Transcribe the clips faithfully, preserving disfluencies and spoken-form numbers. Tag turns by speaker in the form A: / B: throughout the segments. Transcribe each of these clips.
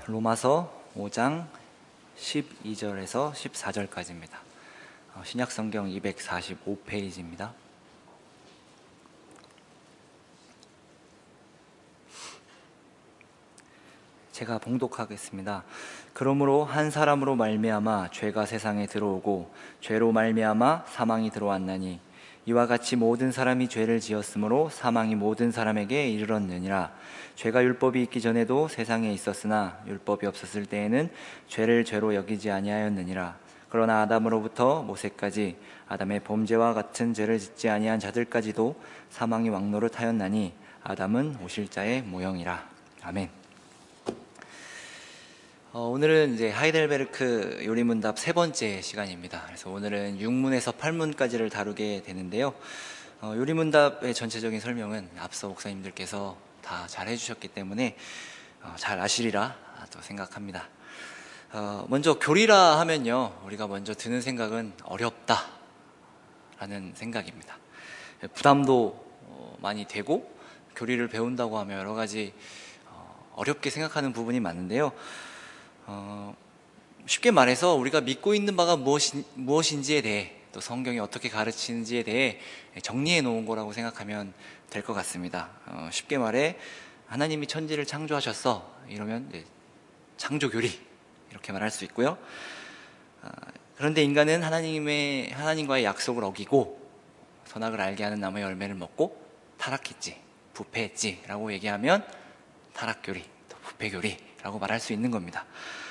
A: 로마서 오 장 십이 절에서 십사 절까지입니다. 신약성경 이백사십오 페이지입니다. 제가 봉독하겠습니다. 그러므로 한 사람으로 말미암아 죄가 세상에 들어오고 죄로 말미암아 사망이 들어왔나니 이와 같이 모든 사람이 죄를 지었으므로 사망이 모든 사람에게 이르렀느니라. 죄가 율법이 있기 전에도 세상에 있었으나 율법이 없었을 때에는 죄를 죄로 여기지 아니하였느니라. 그러나 아담으로부터 모세까지 아담의 범죄와 같은 죄를 짓지 아니한 자들까지도 사망이 왕노릇하였나니 아담은 오실 자의 모형이라. 아멘. 어, 오늘은 이제 하이델베르크 요리문답 세 번째 시간입니다. 그래서 오늘은 육 문에서 팔 문까지를 다루게 되는데요. 어, 요리문답의 전체적인 설명은 앞서 목사님들께서 다 잘 해주셨기 때문에 어, 잘 아시리라 또 생각합니다. 어, 먼저 교리라 하면요, 우리가 먼저 드는 생각은 어렵다 라는 생각입니다. 부담도 어, 많이 되고 교리를 배운다고 하면 여러 가지 어, 어렵게 생각하는 부분이 많은데요. 어, 쉽게 말해서 우리가 믿고 있는 바가 무엇인, 무엇인지에 대해, 또 성경이 어떻게 가르치는지에 대해 정리해 놓은 거라고 생각하면 될 것 같습니다. 어, 쉽게 말해 하나님이 천지를 창조하셨어 이러면 이제 창조교리 이렇게 말할 수 있고요. 어, 그런데 인간은 하나님의, 하나님과의 약속을 어기고 선악을 알게 하는 나무의 열매를 먹고 타락했지, 부패했지 라고 얘기하면 타락교리, 또 부패교리 라고 말할 수 있는 겁니다.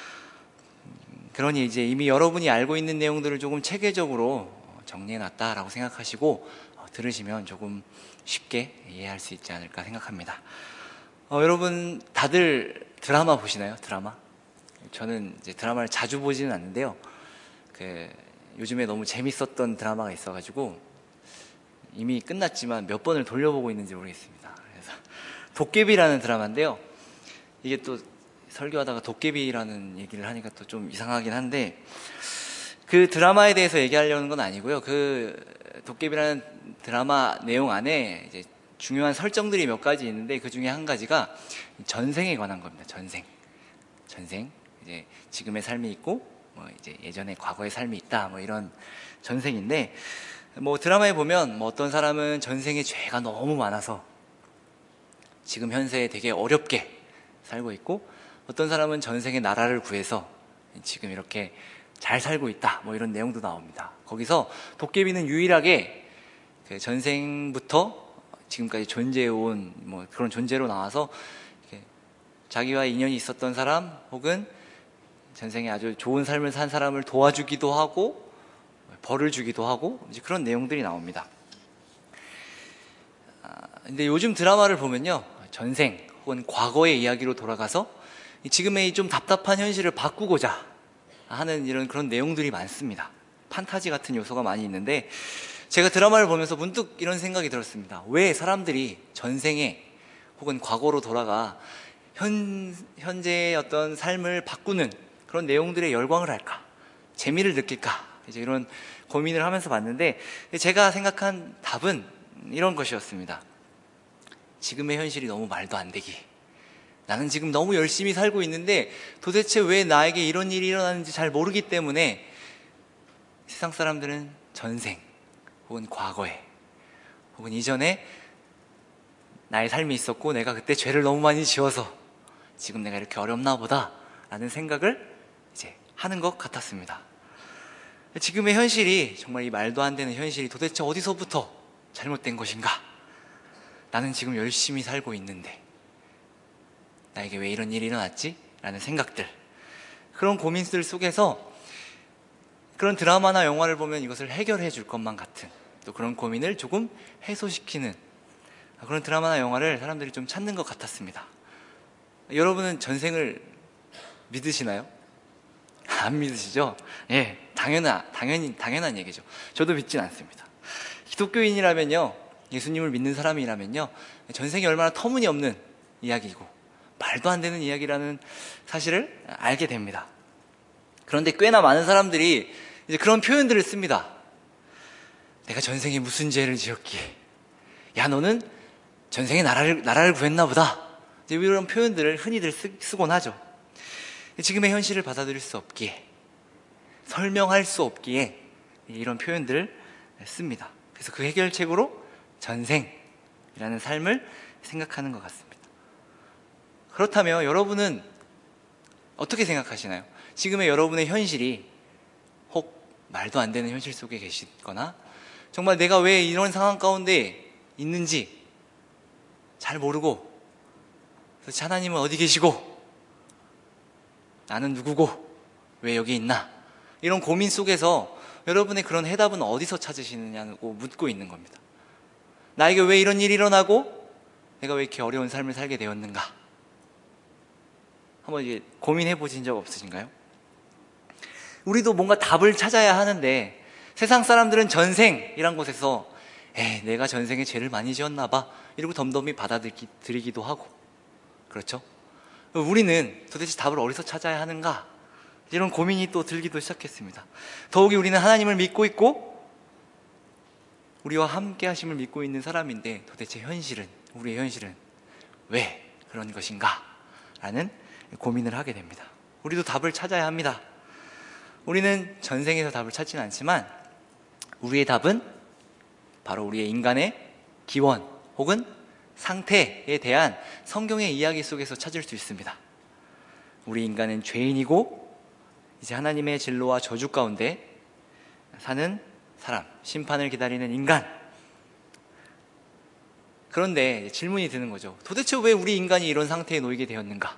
A: 그러니 이제 이미 여러분이 알고 있는 내용들을 조금 체계적으로 정리해놨다라고 생각하시고 들으시면 조금 쉽게 이해할 수 있지 않을까 생각합니다. 어, 여러분 다들 드라마 보시나요? 드라마? 저는 이제 드라마를 자주 보지는 않는데요. 그 요즘에 너무 재밌었던 드라마가 있어가지고 이미 끝났지만 몇 번을 돌려보고 있는지 모르겠습니다. 그래서 도깨비라는 드라마인데요. 이게 또 설교하다가 도깨비라는 얘기를 하니까 또 좀 이상하긴 한데, 그 드라마에 대해서 얘기하려는 건 아니고요. 그 도깨비라는 드라마 내용 안에 이제 중요한 설정들이 몇 가지 있는데, 그 중에 한 가지가 전생에 관한 겁니다. 전생. 전생. 이제 지금의 삶이 있고, 뭐 이제 예전에 과거의 삶이 있다. 뭐 이런 전생인데, 뭐 드라마에 보면 뭐 어떤 사람은 전생에 죄가 너무 많아서 지금 현세에 되게 어렵게 살고 있고, 어떤 사람은 전생에 나라를 구해서 지금 이렇게 잘 살고 있다, 뭐 이런 내용도 나옵니다. 거기서 도깨비는 유일하게 그 전생부터 지금까지 존재해온 뭐 그런 존재로 나와서 자기와 인연이 있었던 사람 혹은 전생에 아주 좋은 삶을 산 사람을 도와주기도 하고 벌을 주기도 하고 이제 그런 내용들이 나옵니다. 아, 근데 요즘 드라마를 보면요, 전생 혹은 과거의 이야기로 돌아가서 지금의 좀 답답한 현실을 바꾸고자 하는 이런 그런 내용들이 많습니다. 판타지 같은 요소가 많이 있는데, 제가 드라마를 보면서 문득 이런 생각이 들었습니다. 왜 사람들이 전생에 혹은 과거로 돌아가 현, 현재의 어떤 삶을 바꾸는 그런 내용들에 열광을 할까? 재미를 느낄까? 이제 이런 고민을 하면서 봤는데, 제가 생각한 답은 이런 것이었습니다. 지금의 현실이 너무 말도 안 되기. 나는 지금 너무 열심히 살고 있는데 도대체 왜 나에게 이런 일이 일어나는지 잘 모르기 때문에 세상 사람들은 전생 혹은 과거에 혹은 이전에 나의 삶이 있었고 내가 그때 죄를 너무 많이 지어서 지금 내가 이렇게 어렵나 보다 라는 생각을 이제 하는 것 같았습니다. 지금의 현실이, 정말 이 말도 안 되는 현실이 도대체 어디서부터 잘못된 것인가? 나는 지금 열심히 살고 있는데 나에게 왜 이런 일이 일어났지? 라는 생각들, 그런 고민들 속에서 그런 드라마나 영화를 보면 이것을 해결해 줄 것만 같은, 또 그런 고민을 조금 해소시키는 그런 드라마나 영화를 사람들이 좀 찾는 것 같았습니다. 여러분은 전생을 믿으시나요? 안 믿으시죠? 예, 당연한, 당연히, 당연한 얘기죠. 저도 믿진 않습니다. 기독교인이라면요, 예수님을 믿는 사람이라면요, 전생이 얼마나 터무니없는 이야기고 말도 안 되는 이야기라는 사실을 알게 됩니다. 그런데 꽤나 많은 사람들이 이제 그런 표현들을 씁니다. 내가 전생에 무슨 죄를 지었기에, 야 너는 전생에 나라를, 나라를 구했나 보다, 이제 이런 표현들을 흔히들 쓰, 쓰곤 하죠. 지금의 현실을 받아들일 수 없기에, 설명할 수 없기에 이런 표현들을 씁니다. 그래서 그 해결책으로 전생이라는 삶을 생각하는 것 같습니다. 그렇다면 여러분은 어떻게 생각하시나요? 지금의 여러분의 현실이 혹 말도 안 되는 현실 속에 계시거나 정말 내가 왜 이런 상황 가운데 있는지 잘 모르고, 도대체 하나님은 어디 계시고 나는 누구고 왜 여기 있나, 이런 고민 속에서 여러분의 그런 해답은 어디서 찾으시느냐고 묻고 있는 겁니다. 나에게 왜 이런 일이 일어나고 내가 왜 이렇게 어려운 삶을 살게 되었는가, 한번 이제 고민해 보신 적 없으신가요? 우리도 뭔가 답을 찾아야 하는데 세상 사람들은 전생이란 곳에서 에이, 내가 전생에 죄를 많이 지었나 봐 이러고 덤덤히 받아들이기도 하고, 그렇죠? 우리는 도대체 답을 어디서 찾아야 하는가, 이런 고민이 또 들기도 시작했습니다. 더욱이 우리는 하나님을 믿고 있고 우리와 함께 하심을 믿고 있는 사람인데 도대체 현실은, 우리의 현실은 왜 그런 것인가 라는 고민을 하게 됩니다. 우리도 답을 찾아야 합니다. 우리는 전생에서 답을 찾지는 않지만 우리의 답은 바로 우리의 인간의 기원 혹은 상태에 대한 성경의 이야기 속에서 찾을 수 있습니다. 우리 인간은 죄인이고 이제 하나님의 진노와 저주 가운데 사는 사람, 심판을 기다리는 인간. 그런데 질문이 드는 거죠. 도대체 왜 우리 인간이 이런 상태에 놓이게 되었는가?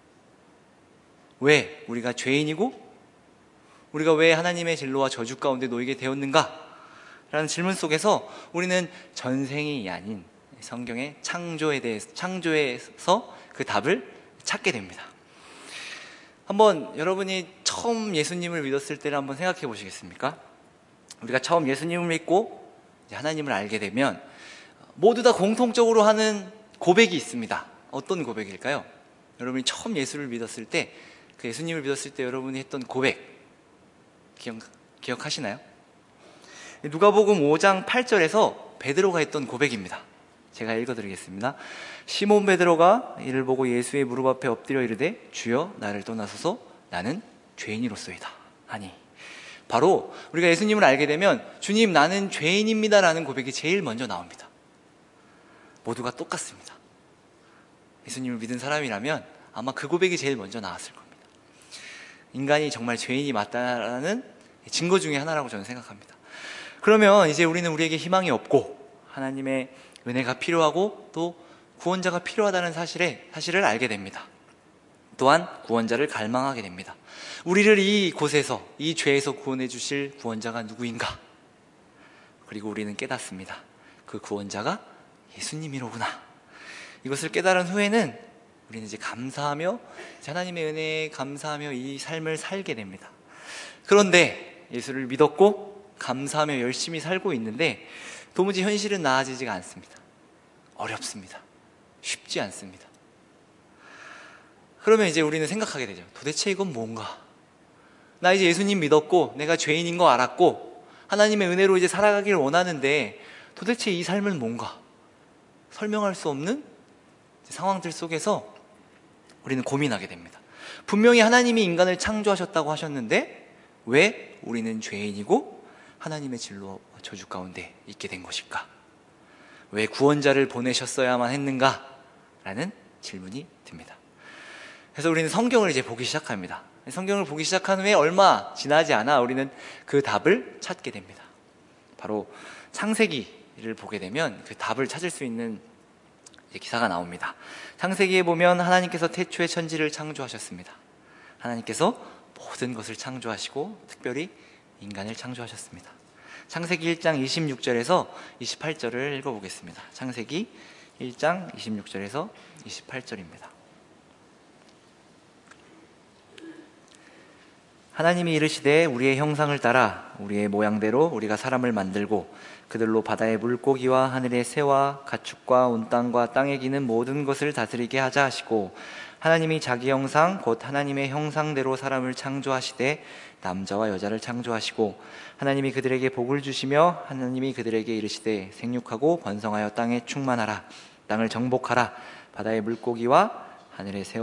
A: 왜 우리가 죄인이고 우리가 왜 하나님의 진노와 저주 가운데 놓이게 되었는가? 라는 질문 속에서 우리는 전생이 아닌 성경의 창조에 대해서, 창조에서 그 답을 찾게 됩니다. 한번 여러분이 처음 예수님을 믿었을 때를 한번 생각해 보시겠습니까? 우리가 처음 예수님을 믿고 이제 하나님을 알게 되면 모두 다 공통적으로 하는 고백이 있습니다. 어떤 고백일까요? 여러분이 처음 예수를 믿었을 때, 그 예수님을 믿었을 때 여러분이 했던 고백 기억, 기억하시나요? 누가복음 오 장 팔 절에서 베드로가 했던 고백입니다. 제가 읽어드리겠습니다. 시몬 베드로가 이를 보고 예수의 무릎 앞에 엎드려 이르되 주여 나를 떠나소서 나는 죄인이로소이다 하니, 바로 우리가 예수님을 알게 되면 주님 나는 죄인입니다 라는 고백이 제일 먼저 나옵니다. 모두가 똑같습니다. 예수님을 믿은 사람이라면 아마 그 고백이 제일 먼저 나왔을 겁니다. 인간이 정말 죄인이 맞다라는 증거 중에 하나라고 저는 생각합니다. 그러면 이제 우리는 우리에게 희망이 없고 하나님의 은혜가 필요하고 또 구원자가 필요하다는 사실에, 사실을 알게 됩니다. 또한 구원자를 갈망하게 됩니다. 우리를 이 곳에서, 이 죄에서 구원해 주실 구원자가 누구인가? 그리고 우리는 깨닫습니다. 그 구원자가 예수님이로구나. 이것을 깨달은 후에는 우리는 이제 감사하며, 하나님의 은혜에 감사하며 이 삶을 살게 됩니다. 그런데 예수를 믿었고 감사하며 열심히 살고 있는데 도무지 현실은 나아지지가 않습니다. 어렵습니다. 쉽지 않습니다. 그러면 이제 우리는 생각하게 되죠. 도대체 이건 뭔가? 나 이제 예수님 믿었고 내가 죄인인 거 알았고 하나님의 은혜로 이제 살아가기를 원하는데 도대체 이 삶은 뭔가? 설명할 수 없는 상황들 속에서 우리는 고민하게 됩니다. 분명히 하나님이 인간을 창조하셨다고 하셨는데 왜 우리는 죄인이고 하나님의 진노와 저주 가운데 있게 된 것일까? 왜 구원자를 보내셨어야만 했는가? 라는 질문이 듭니다. 그래서 우리는 성경을 이제 보기 시작합니다. 성경을 보기 시작한 후에 얼마 지나지 않아 우리는 그 답을 찾게 됩니다. 바로 창세기를 보게 되면 그 답을 찾을 수 있는 기사가 나옵니다. 창세기에 보면 하나님께서 태초에 천지를 창조하셨습니다. 하나님께서 모든 것을 창조하시고 특별히 인간을 창조하셨습니다. 창세기 일 장 이십육 절에서 이십팔 절을 읽어보겠습니다. 창세기 일 장 이십육 절에서 이십팔 절입니다. 하나님이 이르시되 우리의 형상을 따라 우리의 모양대로 우리가 사람을 만들고 그들로 바다의 물고기와 하늘의 새와 가축과 온 땅과 땅에 기는 모든 것을 다스리게 하자 하시고, 하나님이 자기 형상 곧 하나님의 형상대로 사람을 창조하시되 남자와 여자를 창조하시고, 하나님이 그들에게 복을 주시며 하나님이 그들에게 이르시되 생육하고 번성하여 땅에 충만하라. 땅을 정복하라. 바다의 물고기와 하늘의 새와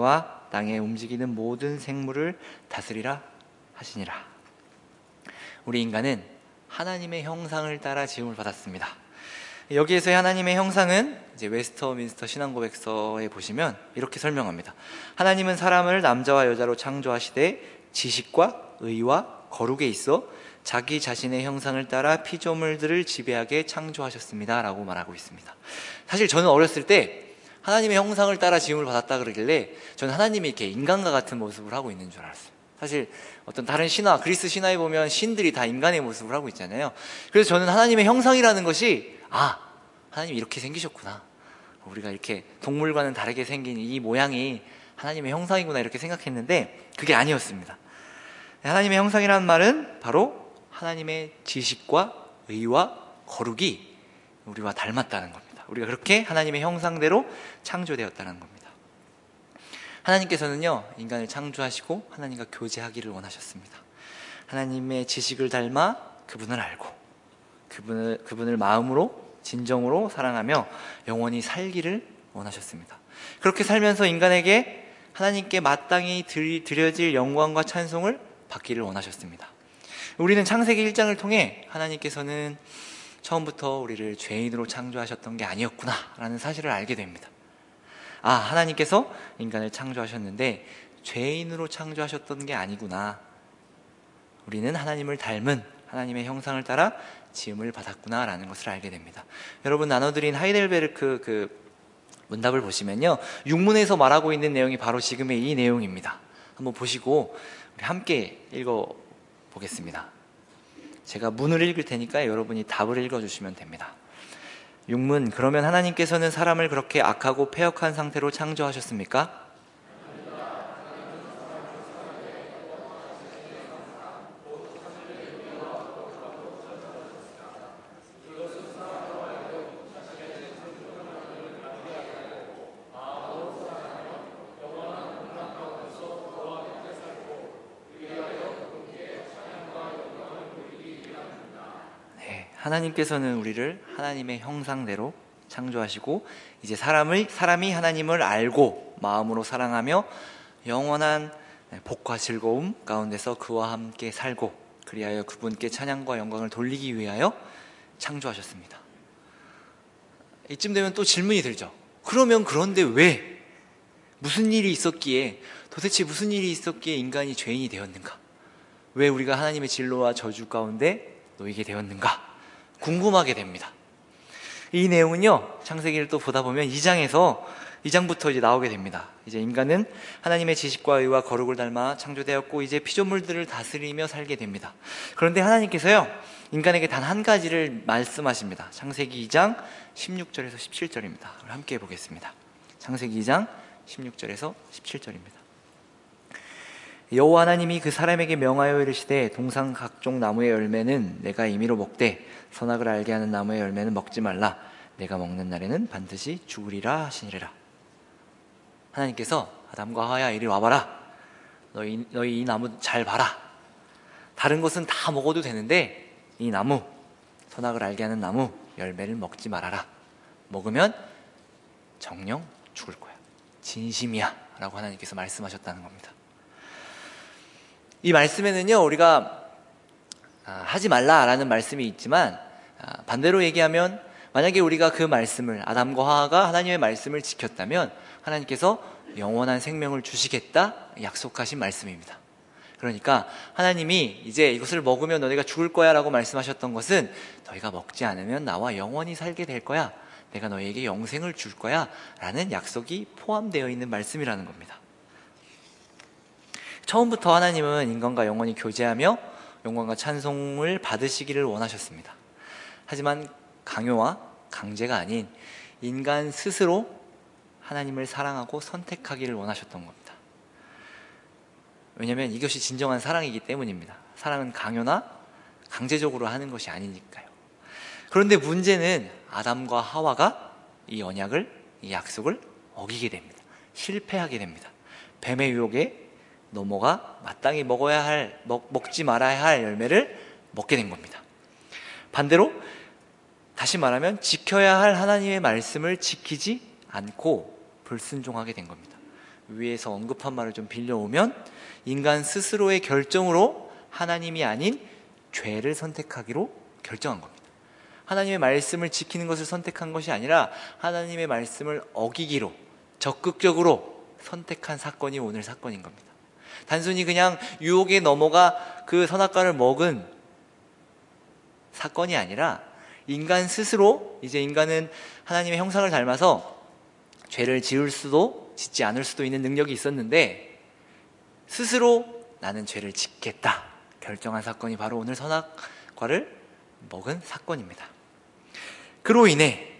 A: 땅에 움직이는 모든 생물을 다스리라 하시니라. 우리 인간은 하나님의 형상을 따라 지음을 받았습니다. 여기에서의 하나님의 형상은 이제 웨스터민스터 신앙고백서에 보시면 이렇게 설명합니다. 하나님은 사람을 남자와 여자로 창조하시되 지식과 의와 거룩에 있어 자기 자신의 형상을 따라 피조물들을 지배하게 창조하셨습니다 라고 말하고 있습니다. 사실 저는 어렸을 때 하나님의 형상을 따라 지음을 받았다 그러길래 저는 하나님이 이렇게 인간과 같은 모습을 하고 있는 줄 알았어요. 사실 어떤 다른 신화, 그리스 신화에 보면 신들이 다 인간의 모습을 하고 있잖아요. 그래서 저는 하나님의 형상이라는 것이 아, 하나님이 이렇게 생기셨구나, 우리가 이렇게 동물과는 다르게 생긴 이 모양이 하나님의 형상이구나 이렇게 생각했는데 그게 아니었습니다. 하나님의 형상이라는 말은 바로 하나님의 지식과 의와 거룩이 우리와 닮았다는 겁니다. 우리가 그렇게 하나님의 형상대로 창조되었다는 겁니다. 하나님께서는요, 인간을 창조하시고 하나님과 교제하기를 원하셨습니다. 하나님의 지식을 닮아 그분을 알고 그분을, 그분을 마음으로 진정으로 사랑하며 영원히 살기를 원하셨습니다. 그렇게 살면서 인간에게 하나님께 마땅히 드려질 영광과 찬송을 받기를 원하셨습니다. 우리는 창세기 일 장을 통해 하나님께서는 처음부터 우리를 죄인으로 창조하셨던 게 아니었구나 라는 사실을 알게 됩니다. 아, 하나님께서 인간을 창조하셨는데 죄인으로 창조하셨던 게 아니구나, 우리는 하나님을 닮은 하나님의 형상을 따라 지음을 받았구나 라는 것을 알게 됩니다. 여러분, 나눠드린 하이델베르크 그 문답을 보시면요, 육문에서 말하고 있는 내용이 바로 지금의 이 내용입니다. 한번 보시고 우리 함께 읽어보겠습니다. 제가 문을 읽을 테니까 여러분이 답을 읽어주시면 됩니다. 육문, 그러면 하나님께서는 사람을 그렇게 악하고 패역한 상태로 창조하셨습니까? 하나님께서는 우리를 하나님의 형상대로 창조하시고 이제 사람을, 사람이 하나님을 알고 마음으로 사랑하며 영원한 복과 즐거움 가운데서 그와 함께 살고 그리하여 그분께 찬양과 영광을 돌리기 위하여 창조하셨습니다. 이쯤 되면 또 질문이 들죠. 그러면 그런데 왜? 무슨 일이 있었기에, 도대체 무슨 일이 있었기에 인간이 죄인이 되었는가? 왜 우리가 하나님의 진노와 저주 가운데 놓이게 되었는가? 궁금하게 됩니다. 이 내용은요, 창세기를 또 보다 보면 이 장에서 이 장부터 이제 나오게 됩니다. 이제 인간은 하나님의 지식과 의와 거룩을 닮아 창조되었고 이제 피조물들을 다스리며 살게 됩니다. 그런데 하나님께서요, 인간에게 단 한 가지를 말씀하십니다. 창세기 이 장 십육 절에서 십칠 절입니다. 함께 보겠습니다. 창세기 이 장 십육 절에서 십칠 절입니다. 여호와 하나님이 그 사람에게 명하여 이르시되 동상 각종 나무의 열매는 내가 임의로 먹되 선악을 알게 하는 나무의 열매는 먹지 말라. 내가 먹는 날에는 반드시 죽으리라 하시니라. 하나님께서 아담과 하와야 이리 와봐라. 너희, 너희 이 나무 잘 봐라. 다른 것은 다 먹어도 되는데 이 나무, 선악을 알게 하는 나무 열매를 먹지 말아라. 먹으면 정령 죽을 거야. 진심이야 라고 하나님께서 말씀하셨다는 겁니다. 이 말씀에는요, 우리가 하지 말라라는 말씀이 있지만 반대로 얘기하면 만약에 우리가 그 말씀을, 아담과 하와가 하나님의 말씀을 지켰다면 하나님께서 영원한 생명을 주시겠다 약속하신 말씀입니다. 그러니까 하나님이 이제 이것을 먹으면 너희가 죽을 거야 라고 말씀하셨던 것은 너희가 먹지 않으면 나와 영원히 살게 될 거야, 내가 너희에게 영생을 줄 거야 라는 약속이 포함되어 있는 말씀이라는 겁니다. 처음부터 하나님은 인간과 영원히 교제하며 영광과 찬송을 받으시기를 원하셨습니다. 하지만 강요와 강제가 아닌 인간 스스로 하나님을 사랑하고 선택하기를 원하셨던 겁니다. 왜냐하면 이것이 진정한 사랑이기 때문입니다. 사랑은 강요나 강제적으로 하는 것이 아니니까요. 그런데 문제는 아담과 하와가 이 언약을, 이 약속을 어기게 됩니다. 실패하게 됩니다. 뱀의 유혹에 넘어가 마땅히 먹어야 할, 먹, 먹지 말아야 할 열매를 먹게 된 겁니다. 반대로 다시 말하면 지켜야 할 하나님의 말씀을 지키지 않고 불순종하게 된 겁니다. 위에서 언급한 말을 좀 빌려오면 인간 스스로의 결정으로 하나님이 아닌 죄를 선택하기로 결정한 겁니다. 하나님의 말씀을 지키는 것을 선택한 것이 아니라 하나님의 말씀을 어기기로 적극적으로 선택한 사건이 오늘 사건인 겁니다. 단순히 그냥 유혹에 넘어가 그 선악과를 먹은 사건이 아니라 인간 스스로, 이제 인간은 하나님의 형상을 닮아서 죄를 지을 수도 짓지 않을 수도 있는 능력이 있었는데 스스로 나는 죄를 짓겠다 결정한 사건이 바로 오늘 선악과를 먹은 사건입니다. 그로 인해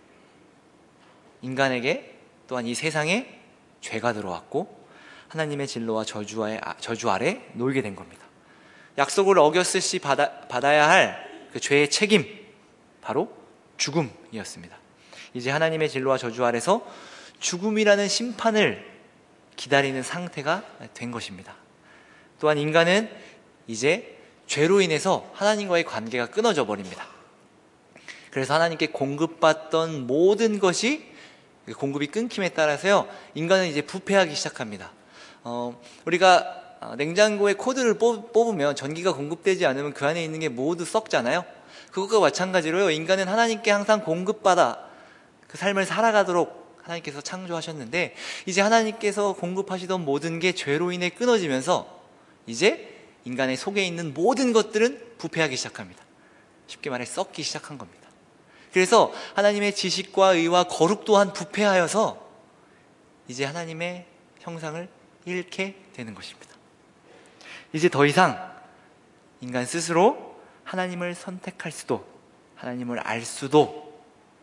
A: 인간에게 또한 이 세상에 죄가 들어왔고 하나님의 진노와 저주 아래, 저주 아래 놓이게 된 겁니다. 약속을 어겼을 시 받아, 받아야 할 그 죄의 책임, 바로 죽음이었습니다. 이제 하나님의 진노와 저주 아래서 죽음이라는 심판을 기다리는 상태가 된 것입니다. 또한 인간은 이제 죄로 인해서 하나님과의 관계가 끊어져 버립니다. 그래서 하나님께 공급받던 모든 것이 공급이 끊김에 따라서요, 인간은 이제 부패하기 시작합니다. 어, 우리가 냉장고에 코드를 뽑으면 전기가 공급되지 않으면 그 안에 있는 게 모두 썩잖아요. 그것과 마찬가지로요, 인간은 하나님께 항상 공급받아 그 삶을 살아가도록 하나님께서 창조하셨는데 이제 하나님께서 공급하시던 모든 게 죄로 인해 끊어지면서 이제 인간의 속에 있는 모든 것들은 부패하기 시작합니다. 쉽게 말해 썩기 시작한 겁니다. 그래서 하나님의 지식과 의와 거룩 또한 부패하여서 이제 하나님의 형상을 잃게 되는 것입니다. 이제 더 이상 인간 스스로 하나님을 선택할 수도 하나님을 알 수도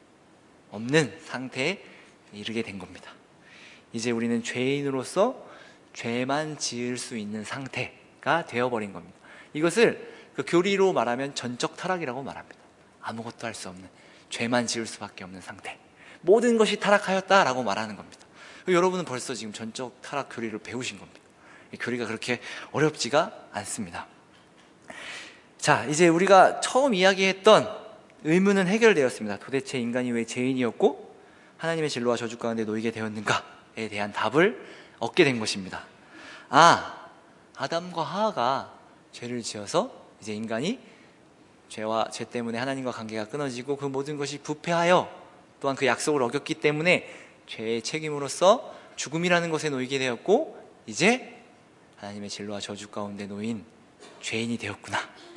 A: 없는 상태에 이르게 된 겁니다. 이제 우리는 죄인으로서 죄만 지을 수 있는 상태가 되어버린 겁니다. 이것을 그 교리로 말하면 전적 타락이라고 말합니다. 아무것도 할 수 없는, 죄만 지을 수밖에 없는 상태, 모든 것이 타락하였다라고 말하는 겁니다. 여러분은 벌써 지금 전적 타락 교리를 배우신 겁니다. 이 교리가 그렇게 어렵지가 않습니다. 자, 이제 우리가 처음 이야기했던 의문은 해결되었습니다. 도대체 인간이 왜 죄인이었고 하나님의 진노와 저주 가운데 놓이게 되었는가에 대한 답을 얻게 된 것입니다. 아, 아담과 하와가 죄를 지어서 이제 인간이 죄와 죄 때문에 하나님과 관계가 끊어지고 그 모든 것이 부패하여 또한 그 약속을 어겼기 때문에 죄의 책임으로써 죽음이라는 것에 놓이게 되었고 이제 하나님의 진노와 저주 가운데 놓인 죄인이 되었구나.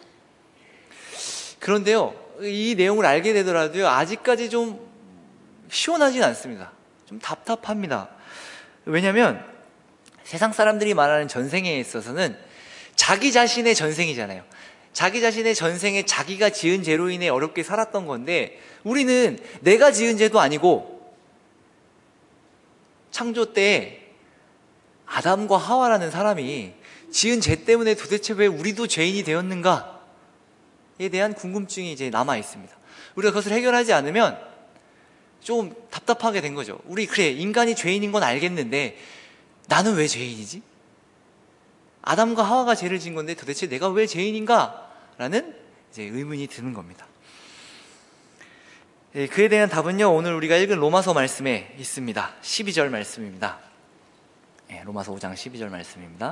A: 그런데요, 이 내용을 알게 되더라도요, 아직까지 좀 시원하진 않습니다. 좀 답답합니다. 왜냐하면 세상 사람들이 말하는 전생에 있어서는 자기 자신의 전생이잖아요. 자기 자신의 전생에 자기가 지은 죄로 인해 어렵게 살았던 건데 우리는 내가 지은 죄도 아니고 창조 때 아담과 하와라는 사람이 지은 죄 때문에 도대체 왜 우리도 죄인이 되었는가에 대한 궁금증이 이제 남아 있습니다. 우리가 그것을 해결하지 않으면 좀 답답하게 된 거죠. 우리 그래, 인간이 죄인인 건 알겠는데 나는 왜 죄인이지? 아담과 하와가 죄를 지은 건데 도대체 내가 왜 죄인인가? 라는 이제 의문이 드는 겁니다. 예, 그에 대한 답은요, 오늘 우리가 읽은 로마서 말씀에 있습니다. 십이 절 말씀입니다. 예, 로마서 오 장 십이 절 말씀입니다.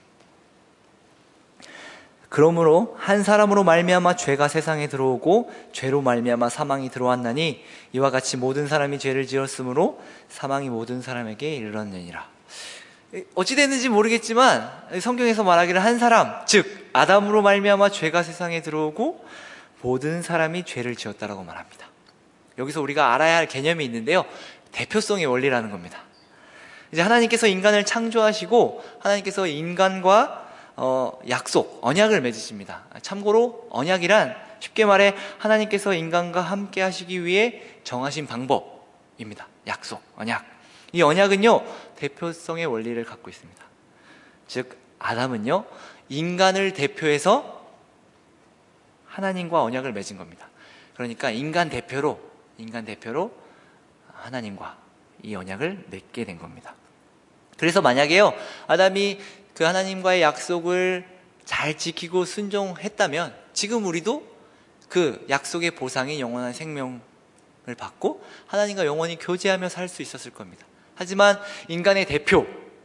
A: 그러므로 한 사람으로 말미암아 죄가 세상에 들어오고 죄로 말미암아 사망이 들어왔나니 이와 같이 모든 사람이 죄를 지었으므로 사망이 모든 사람에게 이르렀느니라. 어찌 됐는지 모르겠지만 성경에서 말하기를 한 사람, 즉 아담으로 말미암아 죄가 세상에 들어오고 모든 사람이 죄를 지었다라고 말합니다. 여기서 우리가 알아야 할 개념이 있는데요, 대표성의 원리라는 겁니다. 이제 하나님께서 인간을 창조하시고 하나님께서 인간과 어, 약속, 언약을 맺으십니다. 참고로 언약이란 쉽게 말해 하나님께서 인간과 함께 하시기 위해 정하신 방법입니다. 약속, 언약. 이 언약은요, 대표성의 원리를 갖고 있습니다. 즉 아담은요, 인간을 대표해서 하나님과 언약을 맺은 겁니다. 그러니까 인간 대표로 인간 대표로 하나님과 이 언약을 맺게 된 겁니다. 그래서 만약에요, 아담이 그 하나님과의 약속을 잘 지키고 순종했다면 지금 우리도 그 약속의 보상인 영원한 생명을 받고 하나님과 영원히 교제하며 살 수 있었을 겁니다. 하지만 인간의 대표,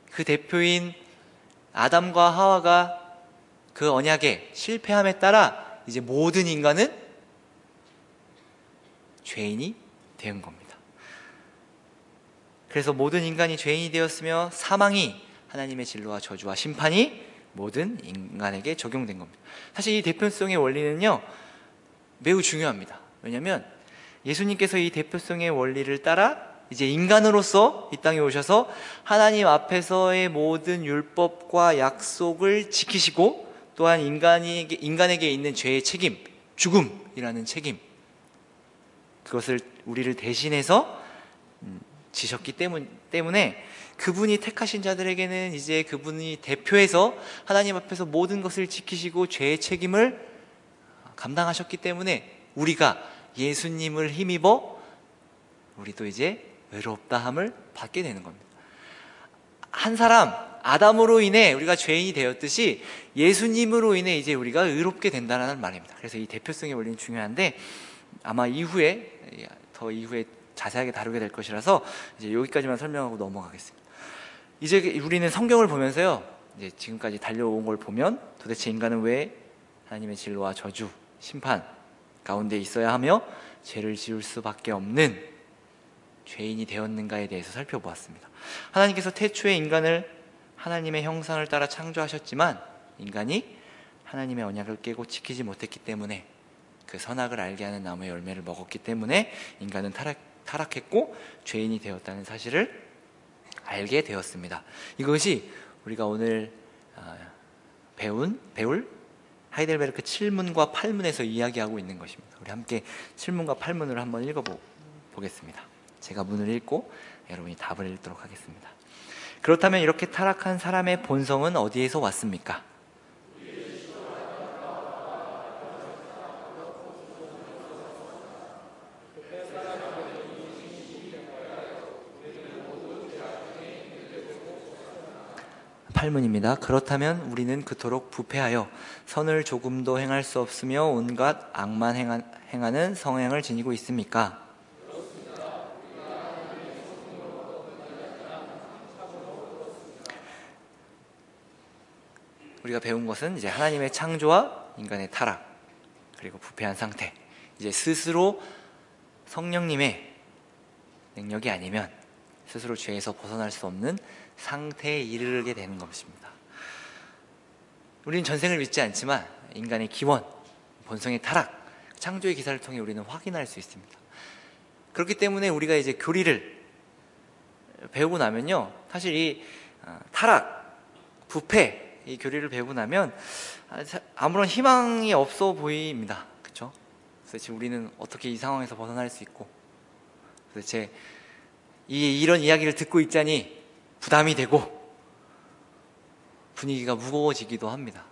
A: 그 대표인 아담과 하와가 그 언약에 실패함에 따라 이제 모든 인간은 죄인이 된 겁니다. 그래서 모든 인간이 죄인이 되었으며 사망이 하나님의 진노와 저주와 심판이 모든 인간에게 적용된 겁니다. 사실 이 대표성의 원리는요 매우 중요합니다. 왜냐하면 예수님께서 이 대표성의 원리를 따라 이제 인간으로서 이 땅에 오셔서 하나님 앞에서의 모든 율법과 약속을 지키시고 또한 인간에게, 인간에게 있는 죄의 책임, 죽음이라는 책임, 그것을 우리를 대신해서 지셨기 때문, 때문에 그분이 택하신 자들에게는 이제 그분이 대표해서 하나님 앞에서 모든 것을 지키시고 죄의 책임을 감당하셨기 때문에 우리가 예수님을 힘입어 우리도 이제 의롭다함을 받게 되는 겁니다. 한 사람 아담으로 인해 우리가 죄인이 되었듯이 예수님으로 인해 이제 우리가 의롭게 된다는 말입니다. 그래서 이 대표성의 원리는 중요한데 아마 이후에 더 이후에 자세하게 다루게 될 것이라서 이제 여기까지만 설명하고 넘어가겠습니다. 이제 우리는 성경을 보면서요, 이제 지금까지 달려온 걸 보면 도대체 인간은 왜 하나님의 진노와 저주, 심판 가운데 있어야 하며 죄를 지을 수밖에 없는 죄인이 되었는가에 대해서 살펴보았습니다. 하나님께서 태초에 인간을 하나님의 형상을 따라 창조하셨지만 인간이 하나님의 언약을 깨고 지키지 못했기 때문에 그 선악을 알게 하는 나무의 열매를 먹었기 때문에 인간은 타락, 타락했고 죄인이 되었다는 사실을 알게 되었습니다. 이것이 우리가 오늘 배운, 배울 하이델베르크 칠 문과 팔 문에서 이야기하고 있는 것입니다. 우리 함께 칠 문과 팔 문을 한번 읽어보겠습니다. 제가 문을 읽고 여러분이 답을 읽도록 하겠습니다. 그렇다면 이렇게 타락한 사람의 본성은 어디에서 왔습니까? 팔 문입니다. 그렇다면 우리는 그토록 부패하여 선을 조금도 행할 수 없으며 온갖 악만 행하는 성향을 지니고 있습니까? 우리가 배운 것은 이제 하나님의 창조와 인간의 타락, 그리고 부패한 상태, 이제 스스로 성령님의 능력이 아니면 스스로 죄에서 벗어날 수 없는 상태에 이르게 되는 것입니다. 우리는 전생을 믿지 않지만 인간의 기원, 본성의 타락, 창조의 기사를 통해 우리는 확인할 수 있습니다. 그렇기 때문에 우리가 이제 교리를 배우고 나면요, 사실 이 타락, 부패, 이 교리를 배우고 나면 아무런 희망이 없어 보입니다. 그렇죠? 도대체 우리는 어떻게 이 상황에서 벗어날 수 있고, 도대체 이, 이런 이야기를 듣고 있자니 부담이 되고 분위기가 무거워지기도 합니다.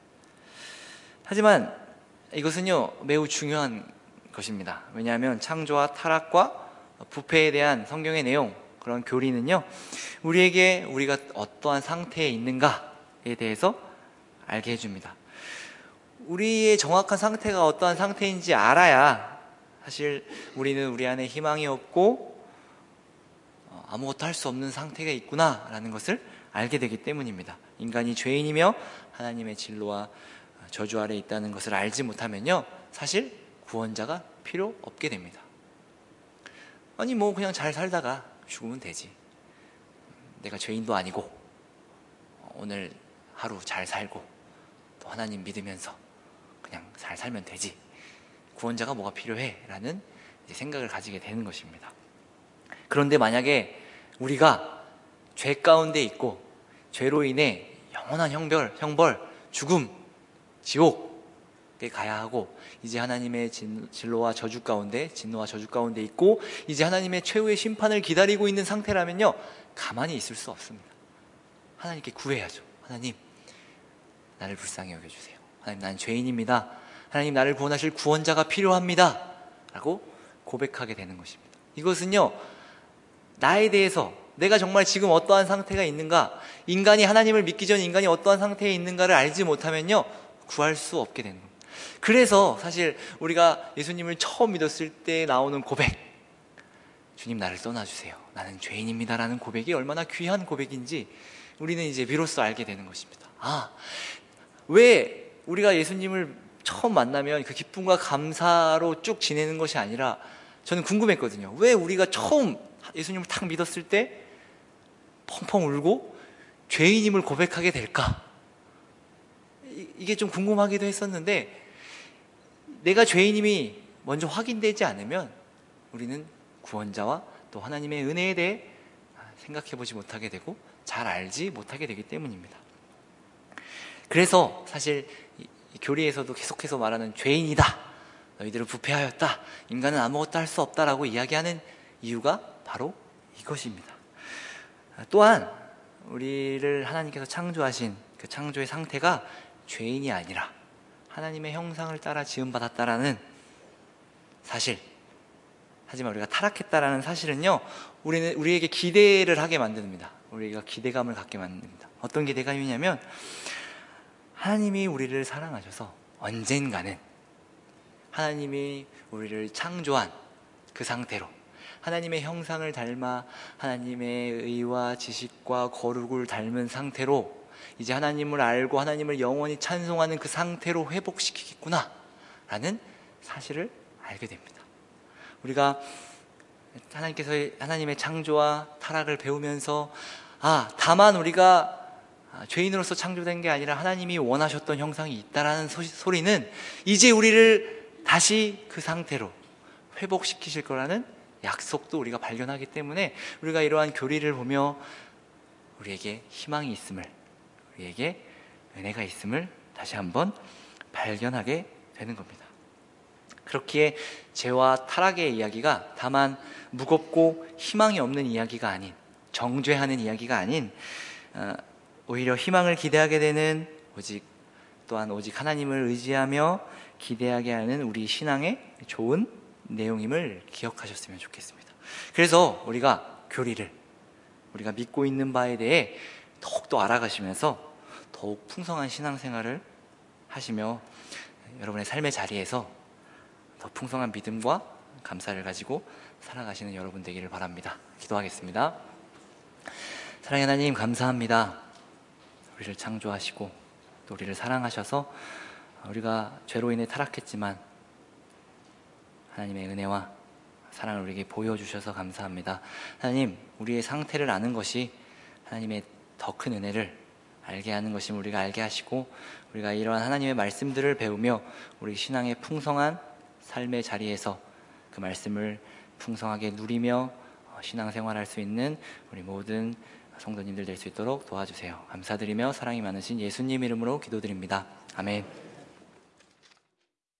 A: 하지만 이것은요 매우 중요한 것입니다. 왜냐하면 창조와 타락과 부패에 대한 성경의 내용, 그런 교리는요 우리에게 우리가 어떠한 상태에 있는가에 대해서 알게 해줍니다. 우리의 정확한 상태가 어떠한 상태인지 알아야 사실 우리는 우리 안에 희망이 없고 아무것도 할 수 없는 상태가 있구나 라는 것을 알게 되기 때문입니다. 인간이 죄인이며 하나님의 진노와 저주 아래 있다는 것을 알지 못하면요 사실 구원자가 필요 없게 됩니다. 아니 뭐 그냥 잘 살다가 죽으면 되지, 내가 죄인도 아니고 오늘 하루 잘 살고 또 하나님 믿으면서 그냥 잘 살면 되지, 구원자가 뭐가 필요해 라는 생각을 가지게 되는 것입니다. 그런데 만약에 우리가 죄 가운데 있고 죄로 인해 영원한 형벌, 형벌, 죽음, 지옥에 가야 하고 이제 하나님의 진노와 저주 가운데 진노와 저주 가운데 있고 이제 하나님의 최후의 심판을 기다리고 있는 상태라면요 가만히 있을 수 없습니다. 하나님께 구해야죠. 하나님, 나를 불쌍히 여겨주세요. 하나님, 나는 죄인입니다. 하나님, 나를 구원하실 구원자가 필요합니다 라고 고백하게 되는 것입니다. 이것은요 나에 대해서 내가 정말 지금 어떠한 상태가 있는가, 인간이 하나님을 믿기 전 인간이 어떠한 상태에 있는가를 알지 못하면요 구할 수 없게 되는 겁니다. 그래서 사실 우리가 예수님을 처음 믿었을 때 나오는 고백, 주님 나를 떠나주세요. 나는 죄인입니다라는 고백이 얼마나 귀한 고백인지 우리는 이제 비로소 알게 되는 것입니다. 아, 왜 우리가 예수님을 처음 만나면 그 기쁨과 감사로 쭉 지내는 것이 아니라 저는 궁금했거든요. 왜 우리가 처음 예수님을 탁 믿었을 때 펑펑 울고 죄인임을 고백하게 될까? 이게 좀 궁금하기도 했었는데 내가 죄인임이 먼저 확인되지 않으면 우리는 구원자와 또 하나님의 은혜에 대해 생각해 보지 못하게 되고 잘 알지 못하게 되기 때문입니다. 그래서 사실 이 교리에서도 계속해서 말하는 죄인이다, 너희들은 부패하였다, 인간은 아무것도 할 수 없다라고 이야기하는 이유가 바로 이것입니다. 또한 우리를 하나님께서 창조하신 그 창조의 상태가 죄인이 아니라 하나님의 형상을 따라 지음받았다라는 사실, 하지만 우리가 타락했다라는 사실은요, 우리는 우리에게 기대를 하게 만듭니다. 우리가 기대감을 갖게 만듭니다. 어떤 기대감이냐면 하나님이 우리를 사랑하셔서 언젠가는 하나님이 우리를 창조한 그 상태로 하나님의 형상을 닮아 하나님의 의와 지식과 거룩을 닮은 상태로 이제 하나님을 알고 하나님을 영원히 찬송하는 그 상태로 회복시키겠구나 라는 사실을 알게 됩니다. 우리가 하나님께서 하나님의 창조와 타락을 배우면서 아, 다만 우리가 죄인으로서 창조된 게 아니라 하나님이 원하셨던 형상이 있다라는 소리는 이제 우리를 다시 그 상태로 회복시키실 거라는 약속도 우리가 발견하기 때문에 우리가 이러한 교리를 보며 우리에게 희망이 있음을, 우리에게 은혜가 있음을 다시 한번 발견하게 되는 겁니다. 그렇기에 죄와 타락의 이야기가 다만 무겁고 희망이 없는 이야기가 아닌, 정죄하는 이야기가 아닌 어, 오히려 희망을 기대하게 되는, 오직 또한 오직 하나님을 의지하며 기대하게 하는 우리 신앙의 좋은 내용임을 기억하셨으면 좋겠습니다. 그래서 우리가 교리를, 우리가 믿고 있는 바에 대해 더욱더 알아가시면서 더욱 풍성한 신앙생활을 하시며 여러분의 삶의 자리에서 더 풍성한 믿음과 감사를 가지고 살아가시는 여러분 되기를 바랍니다. 기도하겠습니다. 사랑의 하나님, 감사합니다. 우리를 창조하시고 또 우리를 사랑하셔서 우리가 죄로 인해 타락했지만 하나님의 은혜와 사랑을 우리에게 보여주셔서 감사합니다. 하나님, 우리의 상태를 아는 것이 하나님의 더 큰 은혜를 알게 하는 것임을 우리가 알게 하시고, 우리가 이러한 하나님의 말씀들을 배우며 우리 신앙의 풍성한 삶의 자리에서 그 말씀을 풍성하게 누리며 신앙생활할 수 있는 우리 모든 성도님들 될 수 있도록 도와주세요. 감사드리며 사랑이 많으신 예수님 이름으로 기도드립니다. 아멘.